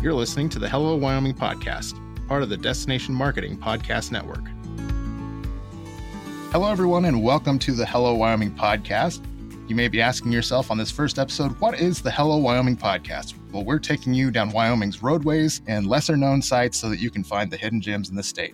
You're listening to the Hello Wyoming podcast, part of the Destination Marketing Podcast Network. Hello, everyone, and welcome to the Hello Wyoming podcast. You may be asking yourself on this first episode, what is the Hello Wyoming podcast? Well, we're taking you down Wyoming's roadways and lesser-known sites so that you can find the hidden gems in the state.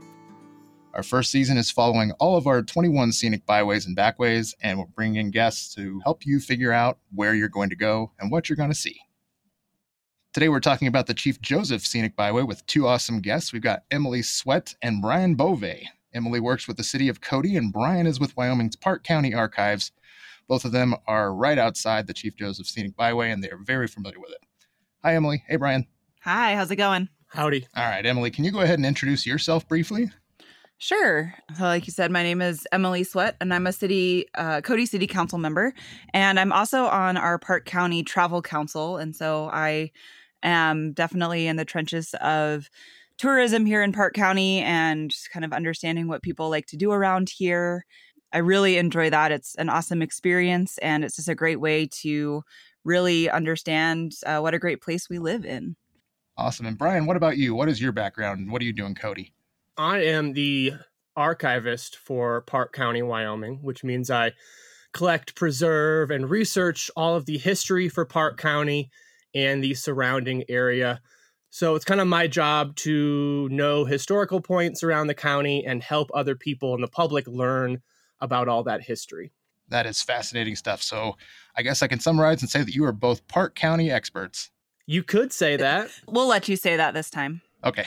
Our first season is following all of our 21 scenic byways and backways, and we'll bring in guests to help you figure out where you're going to go and what you're going to see. Today, we're talking about the Chief Joseph Scenic Byway with two awesome guests. We've got Emily Sweat and Brian Bove. Emily works with the city of Cody, and Brian is with Wyoming's Park County Archives. Both of them are right outside the Chief Joseph Scenic Byway, and they're very familiar with it. Hi, Emily. Hey, Brian. Hi, how's it going? Howdy. All right, Emily, can you go ahead and introduce yourself briefly? Sure. So like you said, my name is Emily Sweat, and I'm a Cody City Council member, and I'm also on our Park County Travel Council, and so I am definitely in the trenches of tourism here in Park County and kind of understanding what people like to do around here. I really enjoy that. It's an awesome experience, and it's just a great way to really understand what a great place we live in. Awesome. And Brian, what about you? What is your background, and what do you do in Cody? I am the archivist for Park County, Wyoming, which means I collect, preserve, and research all of the history for Park County and the surrounding area. So it's kind of my job to know historical points around the county and help other people in the public learn about all that history. That is fascinating stuff. So I guess I can summarize and say that you are both Park County experts. You could say that. We'll let you say that this time. Okay.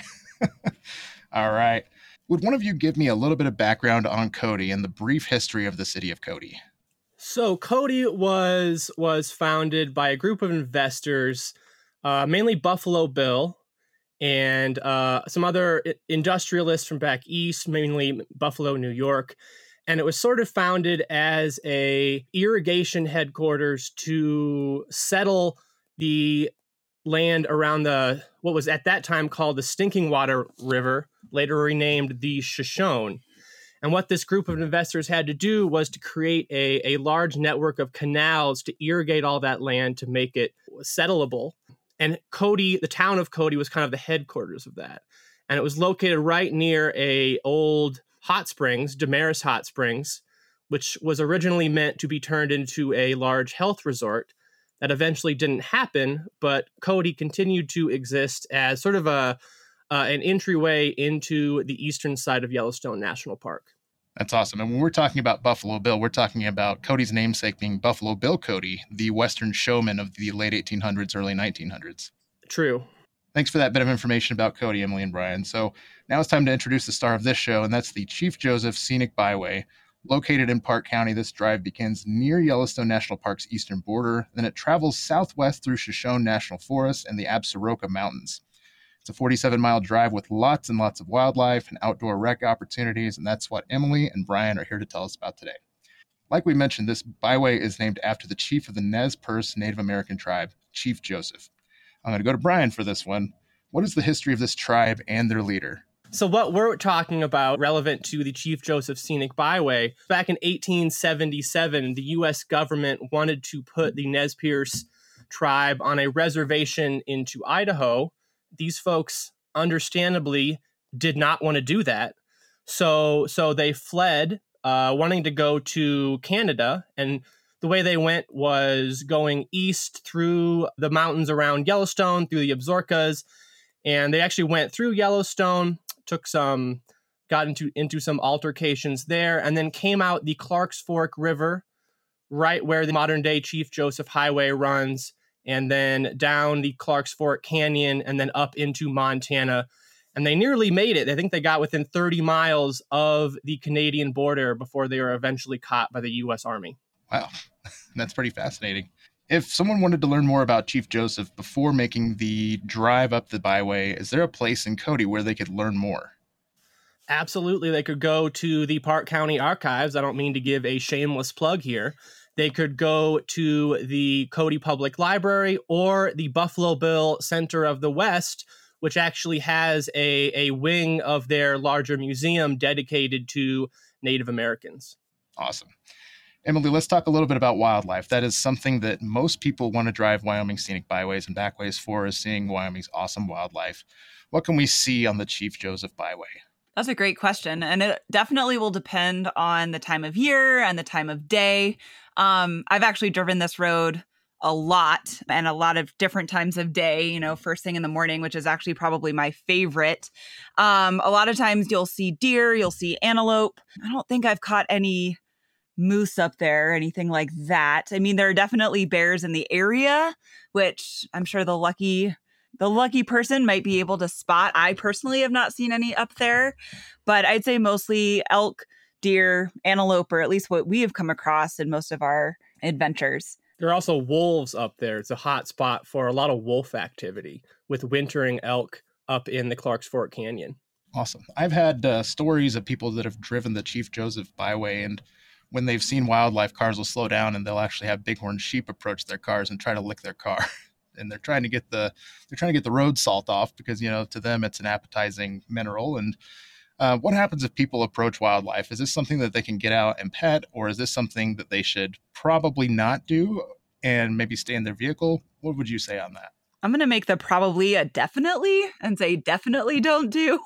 All right. Would one of you give me a little bit of background on Cody and the brief history of the city of Cody? So Cody was founded by a group of investors, mainly Buffalo Bill and some other industrialists from back east, mainly Buffalo, New York. And it was sort of founded as a irrigation headquarters to settle the land around what was at that time called the Stinking Water River, later renamed the Shoshone. And what this group of investors had to do was to create a large network of canals to irrigate all that land to make it settleable. And Cody, the town of Cody, was kind of the headquarters of that. And it was located right near a old hot springs, Damaris Hot Springs, which was originally meant to be turned into a large health resort. That eventually didn't happen, but Cody continued to exist as sort of an entryway into the eastern side of Yellowstone National Park. That's awesome. And when we're talking about Buffalo Bill, we're talking about Cody's namesake being Buffalo Bill Cody, the Western showman of the late 1800s, early 1900s. True. Thanks for that bit of information about Cody, Emily, and Brian. So now it's time to introduce the star of this show, and that's the Chief Joseph Scenic Byway. Located in Park County, this drive begins near Yellowstone National Park's eastern border. Then it travels southwest through Shoshone National Forest and the Absaroka Mountains. It's a 47-mile drive with lots and lots of wildlife and outdoor rec opportunities, and that's what Emily and Brian are here to tell us about today. Like we mentioned, this byway is named after the chief of the Nez Perce Native American tribe, Chief Joseph. I'm going to go to Brian for this one. What is the history of this tribe and their leader? So what we're talking about relevant to the Chief Joseph Scenic Byway, back in 1877, the U.S. government wanted to put the Nez Perce tribe on a reservation into Idaho. These folks, understandably, did not want to do that. So they fled, wanting to go to Canada. And the way they went was going east through the mountains around Yellowstone, through the Absarokas. And they actually went through Yellowstone, got into some altercations there, and then came out the Clarks Fork River, right where the modern day Chief Joseph Highway runs, and then down the Clarks Fork Canyon, and then up into Montana. And they nearly made it. I think they got within 30 miles of the Canadian border before they were eventually caught by the U.S. Army. Wow, that's pretty fascinating. If someone wanted to learn more about Chief Joseph before making the drive up the byway, is there a place in Cody where they could learn more? Absolutely. They could go to the Park County Archives. I don't mean to give a shameless plug here. They could go to the Cody Public Library or the Buffalo Bill Center of the West, which actually has a wing of their larger museum dedicated to Native Americans. Awesome. Emily, let's talk a little bit about wildlife. That is something that most people want to drive Wyoming scenic byways and backways for, is seeing Wyoming's awesome wildlife. What can we see on the Chief Joseph Byway? That's a great question. And it definitely will depend on the time of year and the time of day. I've actually driven this road a lot and a lot of different times of day, first thing in the morning, which is actually probably my favorite. A lot of times you'll see deer, you'll see antelope. I don't think I've caught any moose up there, anything like that. I mean, there are definitely bears in the area, which I'm sure the lucky person might be able to spot. I personally have not seen any up there, but I'd say mostly elk, deer, antelope, or at least what we have come across in most of our adventures. There are also wolves up there. It's a hot spot for a lot of wolf activity with wintering elk up in the Clarks Fork Canyon. Awesome. I've had stories of people that have driven the Chief Joseph Byway, and when they've seen wildlife, cars will slow down and they'll actually have bighorn sheep approach their cars and try to lick their car. And they're trying to get the road salt off because, to them it's an appetizing mineral. And what happens if people approach wildlife? Is this something that they can get out and pet, or is this something that they should probably not do and maybe stay in their vehicle? What would you say on that? I'm going to make the probably a definitely and say definitely don't do.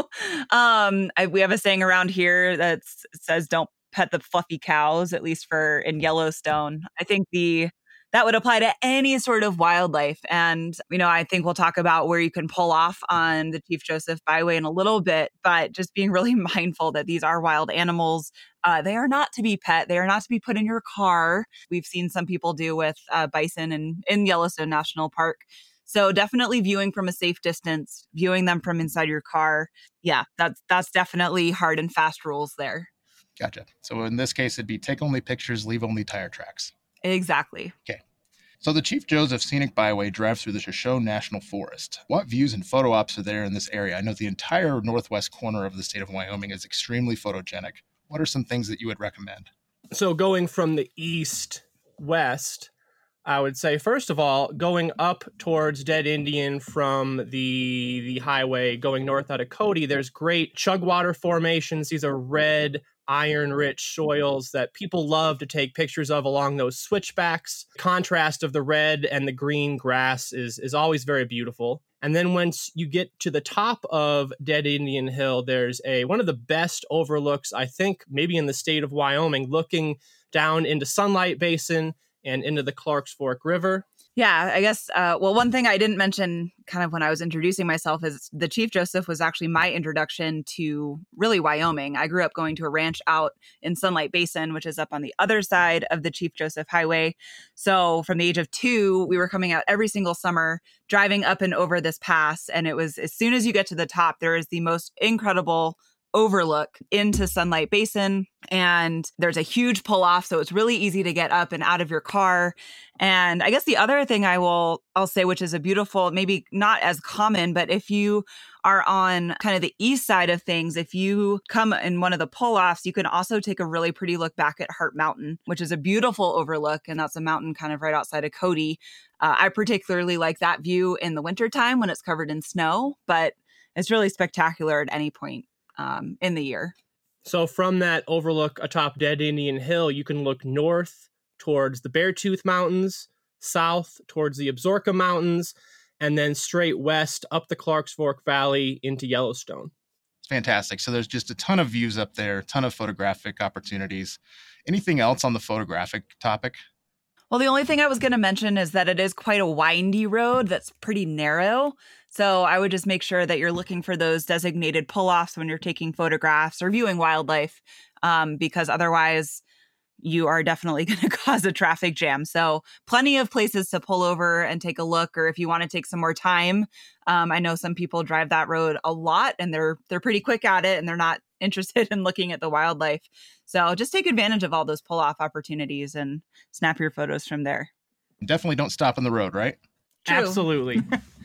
We have a saying around here that says don't pet the fluffy cows, at least in Yellowstone. I think that would apply to any sort of wildlife. And, I think we'll talk about where you can pull off on the Chief Joseph Byway in a little bit, but just being really mindful that these are wild animals. They are not to be pet. They are not to be put in your car. We've seen some people do with bison in Yellowstone National Park. So definitely viewing from a safe distance, viewing them from inside your car. Yeah, that's definitely hard and fast rules there. Gotcha. So in this case, it'd be take only pictures, leave only tire tracks. Exactly. Okay. So the Chief Joseph Scenic Byway drives through the Shoshone National Forest. What views and photo ops are there in this area? I know the entire northwest corner of the state of Wyoming is extremely photogenic. What are some things that you would recommend? So going from the east west, I would say, first of all, going up towards Dead Indian from the highway going north out of Cody, there's great chugwater formations. These are red, iron-rich soils that people love to take pictures of along those switchbacks. Contrast of the red and the green grass is always very beautiful. And then once you get to the top of Dead Indian Hill, there's one of the best overlooks, I think, maybe in the state of Wyoming, looking down into Sunlight Basin and into the Clarks Fork River. Yeah, I guess, one thing I didn't mention kind of when I was introducing myself is the Chief Joseph was actually my introduction to really Wyoming. I grew up going to a ranch out in Sunlight Basin, which is up on the other side of the Chief Joseph Highway. So from the age of 2, we were coming out every single summer, driving up and over this pass. And it was, as soon as you get to the top, there is the most incredible overlook into Sunlight Basin, and there's a huge pull off, so it's really easy to get up and out of your car. And I guess the other thing I'll say, which is a beautiful, maybe not as common, but if you are on kind of the east side of things, if you come in one of the pull offs, you can also take a really pretty look back at Hart Mountain, which is a beautiful overlook, and that's a mountain kind of right outside of Cody. I particularly like that view in the wintertime when it's covered in snow, but it's really spectacular at any point in the year. So from that overlook atop Dead Indian Hill, you can look north towards the Beartooth Mountains, south towards the Absaroka Mountains, and then straight west up the Clarks Fork Valley into Yellowstone. Fantastic. So there's just a ton of views up there, a ton of photographic opportunities. Anything else on the photographic topic? Well, the only thing I was going to mention is that it is quite a windy road that's pretty narrow. So I would just make sure that you're looking for those designated pull-offs when you're taking photographs or viewing wildlife, because otherwise you are definitely going to cause a traffic jam. So plenty of places to pull over and take a look, or if you want to take some more time. I know some people drive that road a lot and they're pretty quick at it and they're not interested in looking at the wildlife. So just take advantage of all those pull-off opportunities and snap your photos from there. Definitely don't stop on the road, right? True. Absolutely.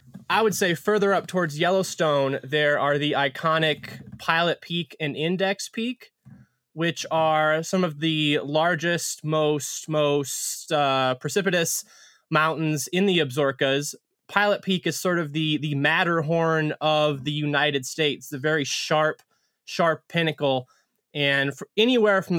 I would say further up towards Yellowstone, there are the iconic Pilot Peak and Index Peak, which are some of the largest, most precipitous mountains in the Absarokas. Pilot Peak is sort of the Matterhorn of the United States, the very sharp pinnacle. And anywhere from the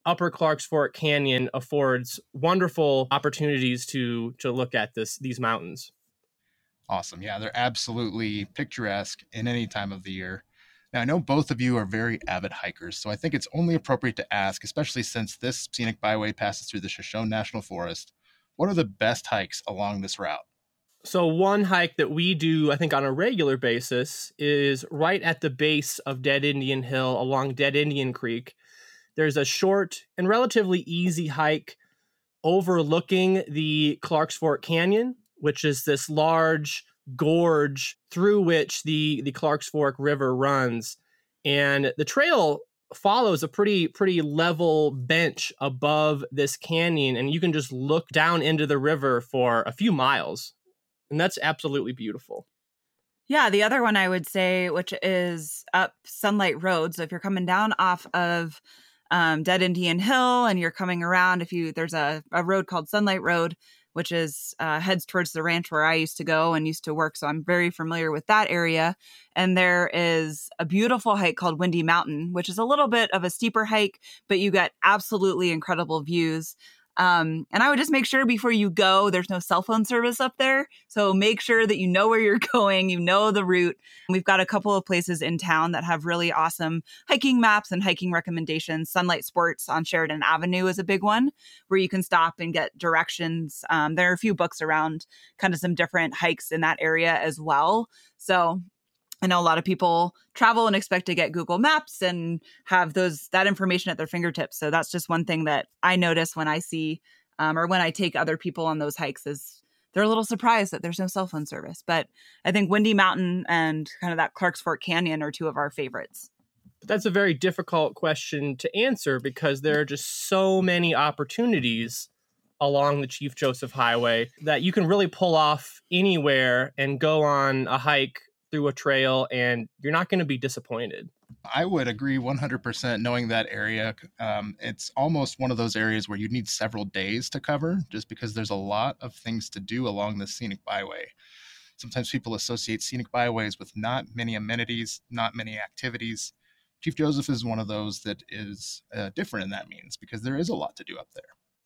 Upper Clarks Fork Canyon affords wonderful opportunities to look at these mountains. Awesome. Yeah, they're absolutely picturesque in any time of the year. Now, I know both of you are very avid hikers, so I think it's only appropriate to ask, especially since this scenic byway passes through the Shoshone National Forest, what are the best hikes along this route? So one hike that we do, I think, on a regular basis is right at the base of Dead Indian Hill along Dead Indian Creek. There's a short and relatively easy hike overlooking the Clarks Fork Canyon, which is this large gorge through which the Clarks Fork River runs. And the trail follows a pretty level bench above this canyon, and you can just look down into the river for a few miles. And that's absolutely beautiful. Yeah, the other one I would say, which is up Sunlight Road. So if you're coming down off of Dead Indian Hill and you're coming around, there's a road called Sunlight Road, which is heads towards the ranch where I used to go and used to work. So I'm very familiar with that area. And there is a beautiful hike called Windy Mountain, which is a little bit of a steeper hike, but you get absolutely incredible views. And I would just make sure before you go, there's no cell phone service up there. So make sure that you know where you're going, you know the route. We've got a couple of places in town that have really awesome hiking maps and hiking recommendations. Sunlight Sports on Sheridan Avenue is a big one where you can stop and get directions. There are a few books around kind of some different hikes in that area as well. So I know a lot of people travel and expect to get Google Maps and have that information at their fingertips. So that's just one thing that I notice when I see or when I take other people on those hikes is they're a little surprised that there's no cell phone service. But I think Windy Mountain and kind of that Clarks Fork Canyon are two of our favorites. But that's a very difficult question to answer because there are just so many opportunities along the Chief Joseph Highway that you can really pull off anywhere and go on a hike through a trail, and you're not going to be disappointed. I would agree 100% knowing that area. It's almost one of those areas where you need several days to cover just because there's a lot of things to do along the scenic byway. Sometimes people associate scenic byways with not many amenities, not many activities. Chief Joseph is one of those that is different in that means because there is a lot to do up there.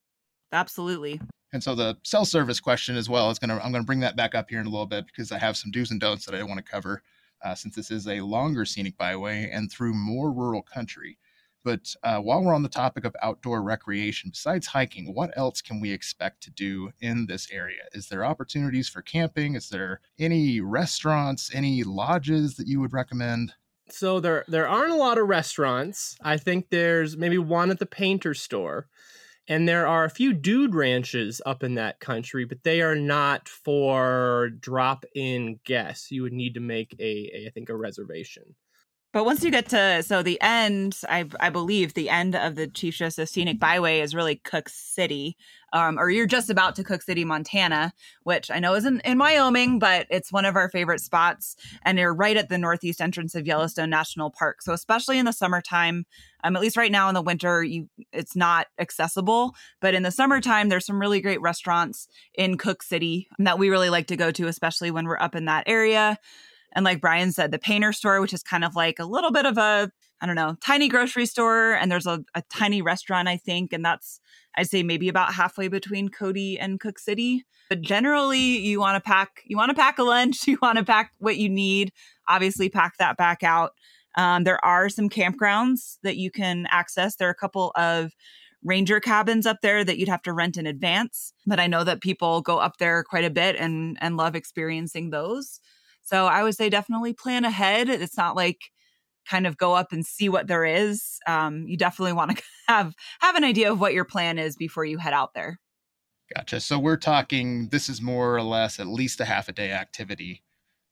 Absolutely. And so the cell service question as well I'm going to bring that back up here in a little bit because I have some do's and don'ts that I want to cover since this is a longer scenic byway and through more rural country. But while we're on the topic of outdoor recreation, besides hiking, what else can we expect to do in this area? Is there opportunities for camping? Is there any restaurants, any lodges that you would recommend? So there aren't a lot of restaurants. I think there's maybe one at the Painter Store. And there are a few dude ranches up in that country, but they are not for drop-in guests. You would need to make I think a reservation. But once you get to, so the end, I believe the end of the Chief Joseph Scenic Byway is really Cook City, or you're just about to Cook City, Montana, which I know isn't in Wyoming, but it's one of our favorite spots. And you're right at the northeast entrance of Yellowstone National Park. So especially in the summertime, at least right now in the winter, it's not accessible. But in the summertime, there's some really great restaurants in Cook City that we really like to go to, especially when we're up in that area. And like Brian said, the Painter Store, which is kind of like a little bit of a, I don't know, tiny grocery store. And there's a tiny restaurant, I think. And that's, I'd say maybe about halfway between Cody and Cook City. But generally, you want to pack a lunch. You want to pack what you need. Obviously, pack that back out. There are some campgrounds that you can access. There are a couple of ranger cabins up there that you'd have to rent in advance. But I know that people go up there quite a bit and love experiencing those. So I would say definitely plan ahead. It's not like kind of go up and see what there is. You definitely want to have an idea of what your plan is before you head out there. Gotcha. So we're talking, this is more or less at least a half a day activity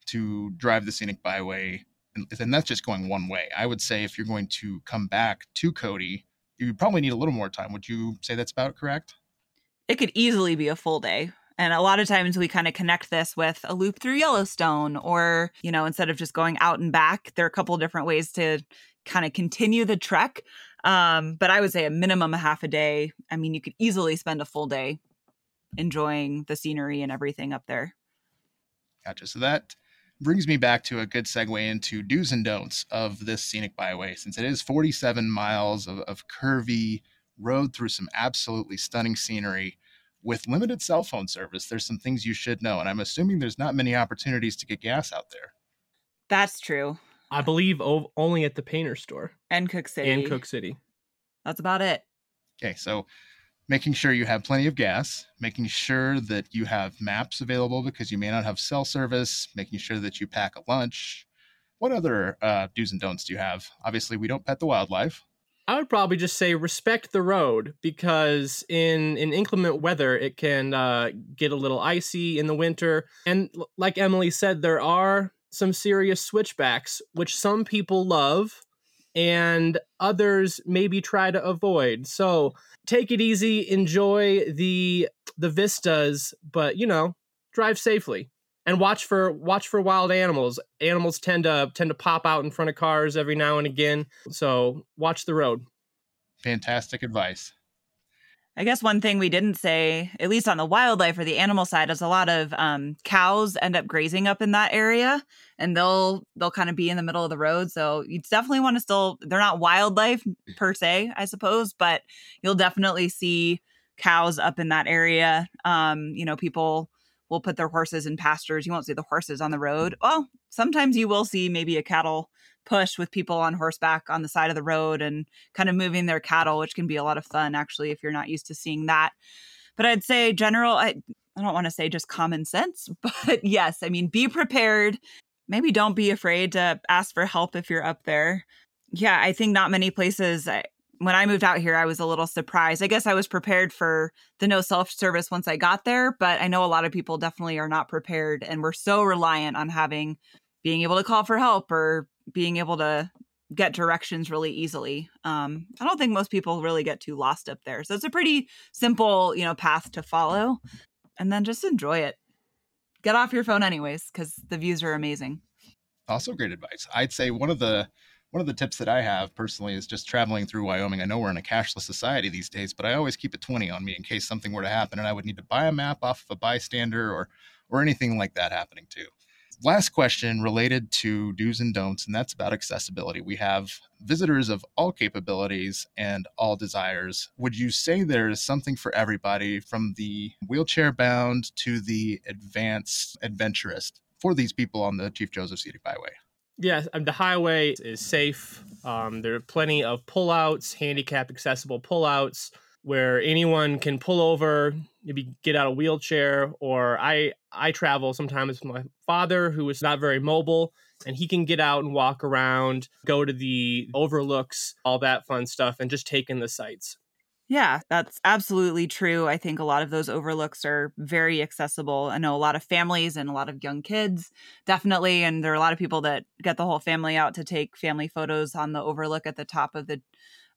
to drive the scenic byway. And that's just going one way. I would say if you're going to come back to Cody, you probably need a little more time. Would you say that's about correct? It could easily be a full day. And a lot of times we kind of connect this with a loop through Yellowstone or, instead of just going out and back, there are a couple of different ways to kind of continue the trek. But I would say a minimum of half a day. I mean, you could easily spend a full day enjoying the scenery and everything up there. Gotcha. So that brings me back to a good segue into do's and don'ts of this scenic byway, since it is 47 miles of curvy, rode through some absolutely stunning scenery with limited cell phone service. There's some things you should know, and I'm assuming there's not many opportunities to get gas out there. That's true. I believe only at the Painter store. And Cook City. That's about it. Okay, so making sure you have plenty of gas, making sure that you have maps available because you may not have cell service, making sure that you pack a lunch. What other do's and don'ts do you have? Obviously, we don't pet the wildlife. I would probably just say respect the road, because in inclement weather, it can get a little icy in the winter. And like Emily said, there are some serious switchbacks, which some people love and others maybe try to avoid. So take it easy, enjoy the vistas, but drive safely and watch for wild animals. Animals tend to pop out in front of cars every now and again. So watch the road. Fantastic advice. I guess one thing we didn't say, at least on the wildlife or the animal side, is a lot of cows end up grazing up in that area, and they'll kind of be in the middle of the road. So you definitely want to they're not wildlife per se, I suppose, but you'll definitely see cows up in that area. People will put their horses in pastures. You won't see the horses on the road. Well, sometimes you will see maybe a cattle push with people on horseback on the side of the road and kind of moving their cattle, which can be a lot of fun, actually, if you're not used to seeing that. But I'd say I don't want to say just common sense, but yes, I mean, be prepared. Maybe don't be afraid to ask for help if you're up there. Yeah, I think not many places. When I moved out here, I was a little surprised. I guess I was prepared for the no self-service once I got there, but I know a lot of people definitely are not prepared, and we're so reliant on being able to call for help or being able to get directions really easily. I don't think most people really get too lost up there. So it's a pretty simple, path to follow, and then just enjoy it. Get off your phone anyways, because the views are amazing. Also great advice. I'd say one of the tips that I have personally is just traveling through Wyoming. I know we're in a cashless society these days, but I always keep a 20 on me in case something were to happen and I would need to buy a map off of a bystander or anything like that happening too. Last question related to do's and don'ts, and that's about accessibility. We have visitors of all capabilities and all desires. Would you say there's something for everybody, from the wheelchair bound to the advanced adventurist, for these people on the Chief Joseph Scenic Byway? Yes, the highway is safe. There are plenty of pullouts, handicap accessible pullouts, where anyone can pull over, maybe get out a wheelchair. Or I travel sometimes with my father, who is not very mobile, and he can get out and walk around, go to the overlooks, all that fun stuff, and just take in the sights. Yeah, that's absolutely true. I think a lot of those overlooks are very accessible. I know a lot of families and a lot of young kids, definitely. And there are a lot of people that get the whole family out to take family photos on the overlook at the top of the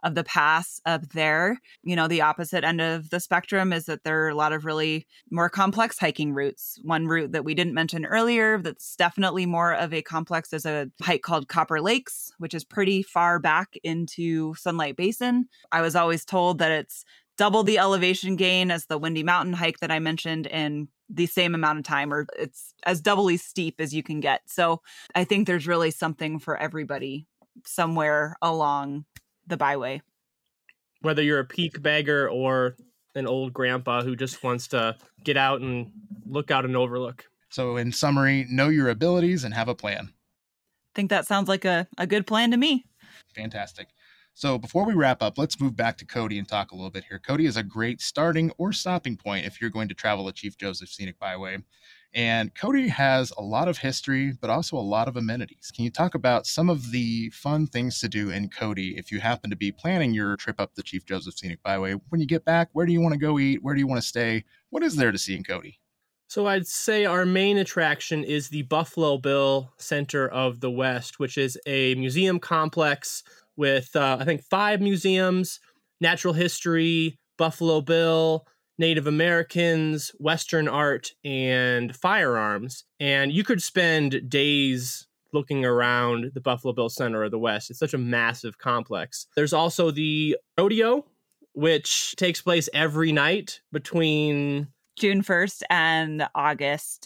pass up there. The opposite end of the spectrum is that there are a lot of really more complex hiking routes. One route that we didn't mention earlier that's definitely more of a complex is a hike called Copper Lakes, which is pretty far back into Sunlight Basin. I was always told that it's double the elevation gain as the Windy Mountain hike that I mentioned in the same amount of time, or it's as doubly steep as you can get. So I think there's really something for everybody somewhere along the byway. Whether you're a peak bagger or an old grandpa who just wants to get out and look out and overlook. So in summary, know your abilities and have a plan. I think that sounds like a good plan to me. Fantastic. So before we wrap up, let's move back to Cody and talk a little bit here. Cody is a great starting or stopping point if you're going to travel the Chief Joseph Scenic Byway. And Cody has a lot of history, but also a lot of amenities. Can you talk about some of the fun things to do in Cody if you happen to be planning your trip up the Chief Joseph Scenic Byway? When you get back, where do you want to go eat? Where do you want to stay? What is there to see in Cody? So I'd say our main attraction is the Buffalo Bill Center of the West, which is a museum complex with, I think, 5 museums: natural history, Buffalo Bill, Native Americans, Western art, and firearms. And you could spend days looking around the Buffalo Bill Center of the West. It's such a massive complex. There's also the rodeo, which takes place every night between June 1st and August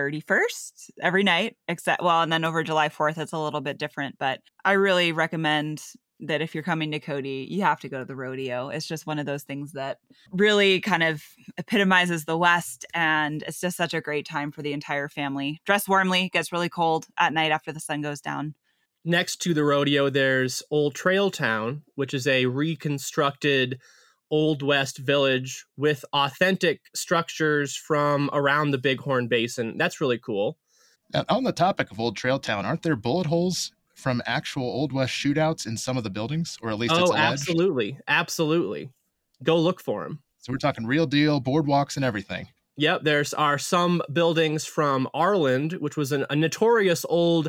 31st, every night, and then over July 4th, it's a little bit different. But I really recommend that if you're coming to Cody, you have to go to the rodeo. It's just one of those things that really kind of epitomizes the West, and it's just such a great time for the entire family. Dress warmly, it gets really cold at night after the sun goes down. Next to the rodeo, there's Old Trail Town, which is a reconstructed Old West village with authentic structures from around the Bighorn Basin. That's really cool. And on the topic of Old Trail Town, aren't there bullet holes from actual Old West shootouts in some of the buildings, or at least it's alleged? Absolutely. Go look for them. So we're talking real deal, boardwalks and everything. Yep, are some buildings from Arland, which was a notorious old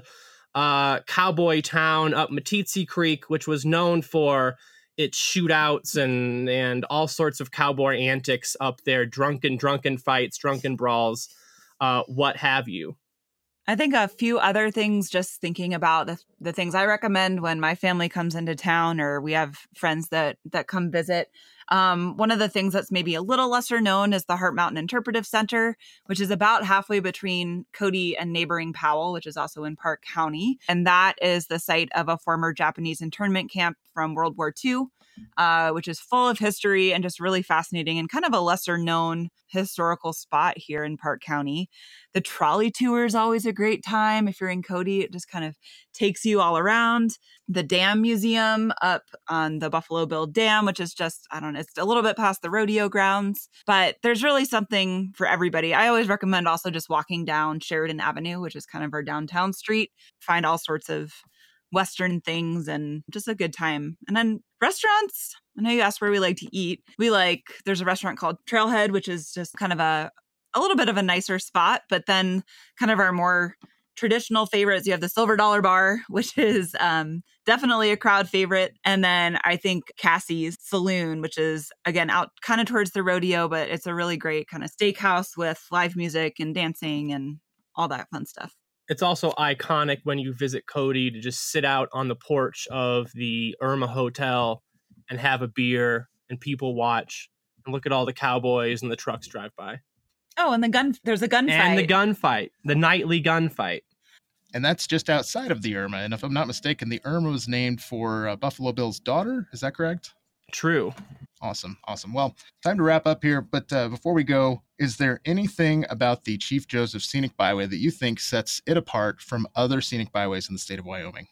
cowboy town up Meeteetse Creek, which was known for its shootouts and all sorts of cowboy antics up there, drunken fights, drunken brawls, what have you. I think a few other things, just thinking about the things I recommend when my family comes into town or we have friends that come visit. One of the things that's maybe a little lesser known is the Heart Mountain Interpretive Center, which is about halfway between Cody and neighboring Powell, which is also in Park County. And that is the site of a former Japanese internment camp from World War II, which is full of history and just really fascinating and kind of a lesser known historical spot here in Park County. The trolley tour is always a great time. If you're in Cody, it just kind of takes you all around. The Dam Museum up on the Buffalo Bill Dam, which is just, I don't know, it's a little bit past the rodeo grounds, but there's really something for everybody. I always recommend also just walking down Sheridan Avenue, which is kind of our downtown street, find all sorts of Western things and just a good time. And then restaurants, I know you asked where we like to eat. There's a restaurant called Trailhead, which is just kind of a little bit of a nicer spot, but then kind of our more traditional favorites, you have the Silver Dollar Bar, which is definitely a crowd favorite. And then I think Cassie's Saloon, which is, again, out kind of towards the rodeo, but it's a really great kind of steakhouse with live music and dancing and all that fun stuff. It's also iconic when you visit Cody to just sit out on the porch of the Irma Hotel and have a beer and people watch and look at all the cowboys and the trucks drive by. Oh, and there's a gunfight. And the gunfight, the nightly gunfight. And that's just outside of the Irma. And if I'm not mistaken, the Irma was named for Buffalo Bill's daughter. Is that correct? True. Awesome. Well, time to wrap up here. But before we go, is there anything about the Chief Joseph Scenic Byway that you think sets it apart from other scenic byways in the state of Wyoming?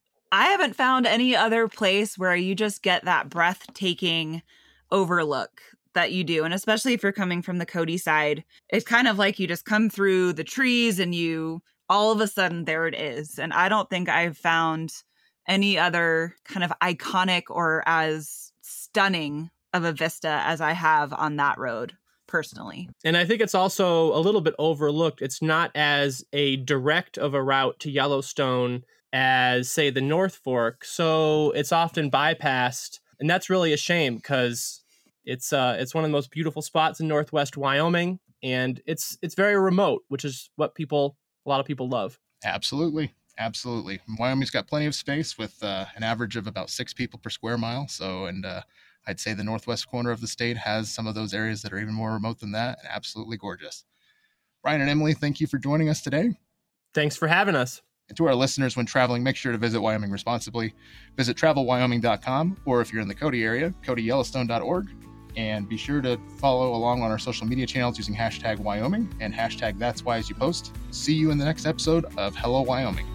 I haven't found any other place where you just get that breathtaking overlook that you do. And especially if you're coming from the Cody side, it's kind of like you just come through the trees and you all of a sudden there it is. And I don't think I've found any other kind of iconic or as stunning of a vista as I have on that road personally. And I think it's also a little bit overlooked. It's not as a direct of a route to Yellowstone as, say, the North Fork. So it's often bypassed. And that's really a shame because it's one of the most beautiful spots in Northwest Wyoming, and it's very remote, which is what a lot of people love. Absolutely. Wyoming's got plenty of space with an average of about 6 people per square mile. So, and I'd say the northwest corner of the state has some of those areas that are even more remote than that, and absolutely gorgeous. Brian and Emily, thank you for joining us today. Thanks for having us. And to our listeners, when traveling, make sure to visit Wyoming responsibly. Visit travelwyoming.com, or if you're in the Cody area, CodyYellowstone.org. And be sure to follow along on our social media channels using hashtag Wyoming and hashtag That's Why As You Post. See you in the next episode of Hello Wyoming.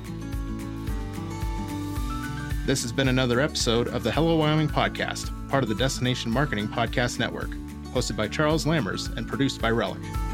This has been another episode of the Hello Wyoming podcast, part of the Destination Marketing Podcast Network, hosted by Charles Lammers and produced by Relic.